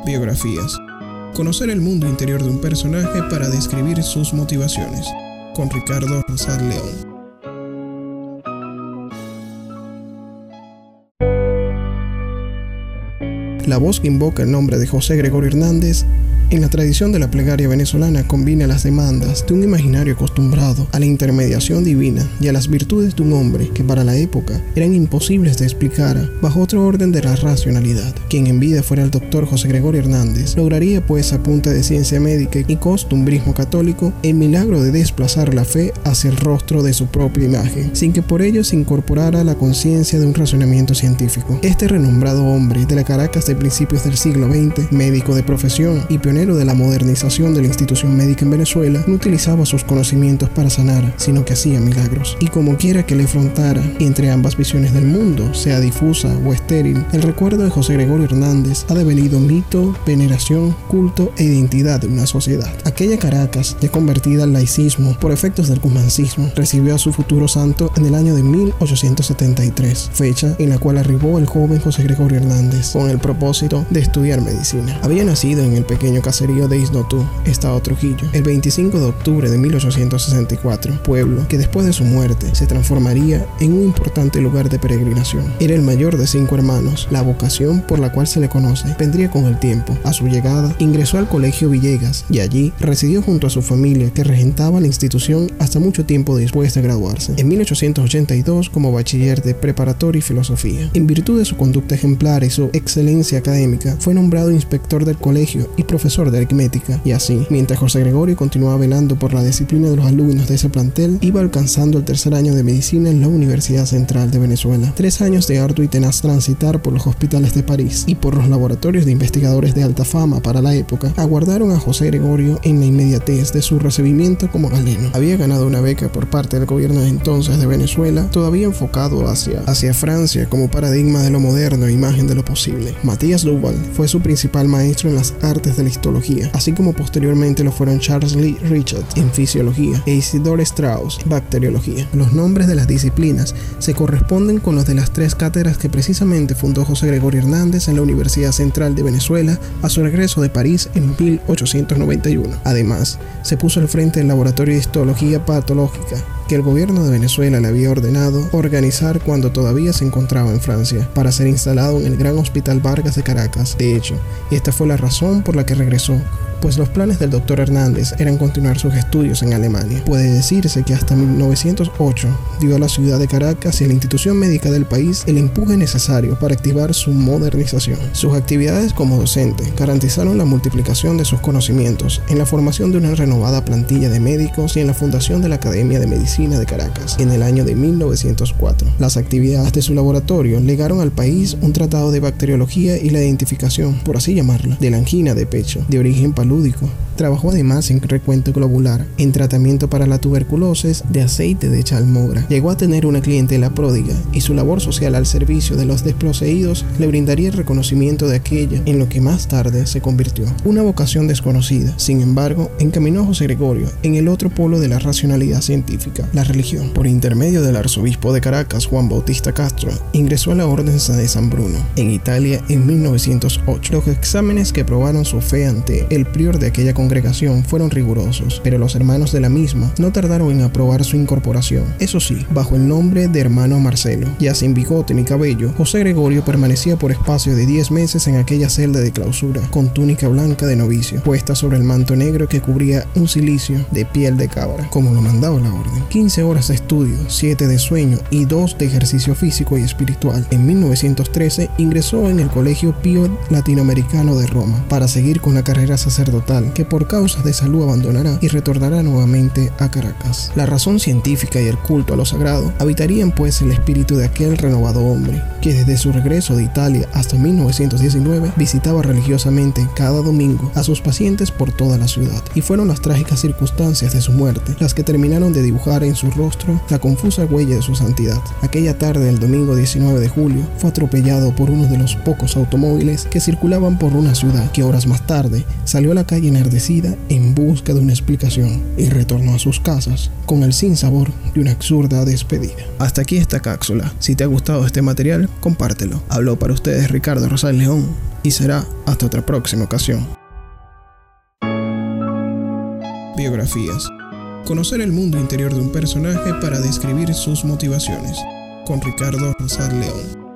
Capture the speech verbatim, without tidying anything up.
Biografías. Conocer el mundo interior de un personaje para describir sus motivaciones. Con Ricardo Rosal León. La voz que invoca el nombre de José Gregorio Hernández en la tradición de la plegaria venezolana combina las demandas de un imaginario acostumbrado a la intermediación divina y a las virtudes de un hombre que para la época eran imposibles de explicar bajo otro orden de la racionalidad. Quien en vida fuera el doctor José Gregorio Hernández lograría pues a punta de ciencia médica y costumbrismo católico el milagro de desplazar la fe hacia el rostro de su propia imagen, sin que por ello se incorporara la conciencia de un razonamiento científico. Este renombrado hombre de la Caracas de principios del siglo veinte, médico de profesión y pionero de la modernización de la institución médica en Venezuela, no utilizaba sus conocimientos para sanar, sino que hacía milagros. Y como quiera que le afrontara entre ambas visiones del mundo, sea difusa o estéril, el recuerdo de José Gregorio Hernández ha devenido mito, veneración, culto e identidad de una sociedad. Aquella Caracas, ya convertida al laicismo por efectos del cumancismo, recibió a su futuro santo en el año de mil ochocientos setenta y tres, fecha en la cual arribó el joven José Gregorio Hernández con el propósito de estudiar medicina. Había nacido en el pequeño caserío de Isnotú, estado Trujillo, el veinticinco de octubre de mil ochocientos sesenta y cuatro, pueblo que después de su muerte se transformaría en un importante lugar de peregrinación. Era el mayor de cinco hermanos. La vocación por la cual se le conoce vendría con el tiempo. A su llegada, ingresó al Colegio Villegas y allí residió junto a su familia, que regentaba la institución hasta mucho tiempo después de graduarse. En mil ochocientos ochenta y dos, como bachiller de preparatoria y filosofía. En virtud de su conducta ejemplar y su excelencia académica, fue nombrado inspector del colegio y profesor de aritmética, y así, mientras José Gregorio continuaba velando por la disciplina de los alumnos de ese plantel, iba alcanzando el tercer año de medicina en la Universidad Central de Venezuela. Tres años de arduo y tenaz transitar por los hospitales de París y por los laboratorios de investigadores de alta fama para la época aguardaron a José Gregorio en la inmediatez de su recibimiento como galeno. Había ganado una beca por parte del gobierno de entonces de Venezuela, todavía enfocado hacia, hacia Francia como paradigma de lo moderno e imagen de lo posible. Matías Duval fue su principal maestro en las artes de la histología, así como posteriormente lo fueron Charles Lee Richard en fisiología e Isidore Strauss en bacteriología. Los nombres de las disciplinas se corresponden con los de las tres cátedras que precisamente fundó José Gregorio Hernández en la Universidad Central de Venezuela a su regreso de París en mil ochocientos noventa y uno. Además, se puso al frente del laboratorio de histología patológica que el gobierno de Venezuela le había ordenado organizar cuando todavía se encontraba en Francia, para ser instalado en el Gran Hospital Vargas de Caracas. De hecho, esta fue la razón por la que regresó, pues los planes del doctor Hernández eran continuar sus estudios en Alemania. Puede decirse que hasta mil novecientos ocho dio a la ciudad de Caracas y a la institución médica del país el empuje necesario para activar su modernización. Sus actividades como docente garantizaron la multiplicación de sus conocimientos en la formación de una renovada plantilla de médicos y en la fundación de la Academia de Medicina de Caracas en el año de mil novecientos cuatro. Las actividades de su laboratorio legaron al país un tratado de bacteriología y la identificación, por así llamarla, de la angina de pecho, de origen palúdico. Trabajó además en recuento globular, en tratamiento para la tuberculosis de aceite de chalmogra. Llegó a tener una clientela pródiga y su labor social al servicio de los desposeídos le brindaría el reconocimiento de aquello en lo que más tarde se convirtió. Una vocación desconocida, sin embargo, encaminó a José Gregorio en el otro polo de la racionalidad científica, la religión. Por intermedio del arzobispo de Caracas, Juan Bautista Castro, ingresó a la Orden de San Bruno, en Italia, en mil novecientos ocho. Los exámenes que probaron su fe ante el prior de aquella congregación fueron rigurosos, pero los hermanos de la misma no tardaron en aprobar su incorporación. Eso sí, bajo el nombre de hermano Marcelo, ya sin bigote ni cabello, José Gregorio permanecía por espacio de diez meses en aquella celda de clausura, con túnica blanca de novicio, puesta sobre el manto negro que cubría un cilicio de piel de cabra, como lo mandaba la orden. quince horas de estudio, siete de sueño y dos de ejercicio físico y espiritual. En mil novecientos trece ingresó en el Colegio Pío Latinoamericano de Roma para seguir con la carrera sacerdotal, que por causas de salud abandonará y retornará nuevamente a Caracas. La razón científica y el culto a lo sagrado habitarían pues el espíritu de aquel renovado hombre, que desde su regreso de Italia hasta mil novecientos diecinueve visitaba religiosamente cada domingo a sus pacientes por toda la ciudad, y fueron las trágicas circunstancias de su muerte las que terminaron de dibujar en su rostro la confusa huella de su santidad. Aquella tarde del domingo diecinueve de julio fue atropellado por uno de los pocos automóviles que circulaban por una ciudad que horas más tarde salió a la calle enardecida en busca de una explicación y retornó a sus casas con el sinsabor de una absurda despedida. Hasta aquí esta cápsula. Si te ha gustado este material, compártelo. Habló para ustedes Ricardo Rosal León y será hasta otra próxima ocasión. Biografías. Conocer el mundo interior de un personaje para describir sus motivaciones. Con Ricardo Rosal León.